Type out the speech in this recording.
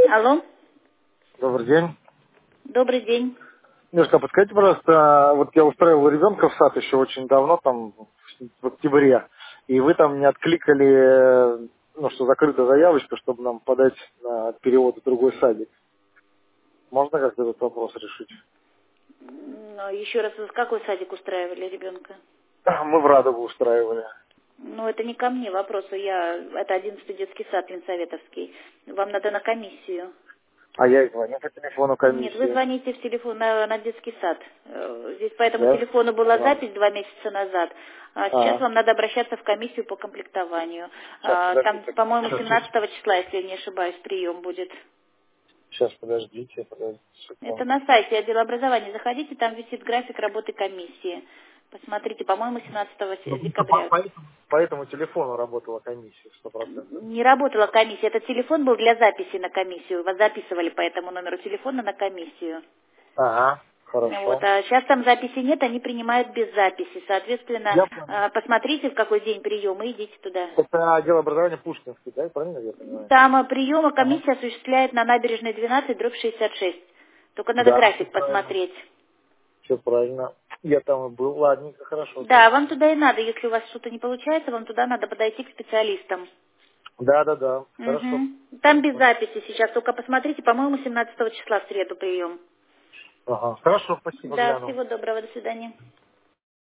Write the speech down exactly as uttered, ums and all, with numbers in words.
Алло. Добрый день. Добрый день. Девушка, подскажите, пожалуйста, вот я устраивал ребенка в сад еще очень давно, там, в октябре, и вы там не откликали, ну, что закрыта заявочка, чтобы нам подать на перевод в другой садик. Можно как-то этот вопрос решить? Ну, еще раз, вы в какой садик устраивали ребенка? Мы в Радову устраивали. Ну, это не ко мне вопрос, я, это одиннадцатый детский сад Ленсоветовский. Вам надо на комиссию. А я и звоню по телефону Нет, вы комиссии. звоните в телефон на, на детский сад. Э, Здесь по этому Да? телефону была Да. запись два месяца назад. А сейчас А, вам надо обращаться в комиссию по комплектованию. сейчас, А, Там, подождите. по-моему, Сейчас, семнадцатого числа, если я не ошибаюсь, прием будет. сейчас, подождите, подождите Это секунду. на сайте отдела образования. Заходите, там висит график работы комиссии. Посмотрите, по-моему, семнадцатого Ну, просто по, декабря. по этому, по этому телефону работала комиссия, сто процентов. Не работала комиссия. Этот телефон был для записи на комиссию. Вас записывали по этому номеру телефона на комиссию. Ага, Вот. хорошо. А сейчас там записи нет, они принимают без записи. Соответственно, Я понял. э, посмотрите, в какой день приема, и идите туда. Это отдел образования Пушкинский, да? Правильно я понимаю? Там э, приемы Ага. комиссия осуществляет на набережной двенадцать, дробь шестьдесят шесть. Только надо Да, все график правильно. посмотреть. Все правильно. Я там и был, ладненько, хорошо, Да, спасибо. вам туда и надо. Если у вас что-то не получается, вам туда надо подойти к специалистам. Да, да, да, хорошо. Угу. Там без записи сейчас. Только посмотрите, по-моему, семнадцатого числа в среду прием. Ага, хорошо, спасибо, Да, гляну. всего доброго, до свидания.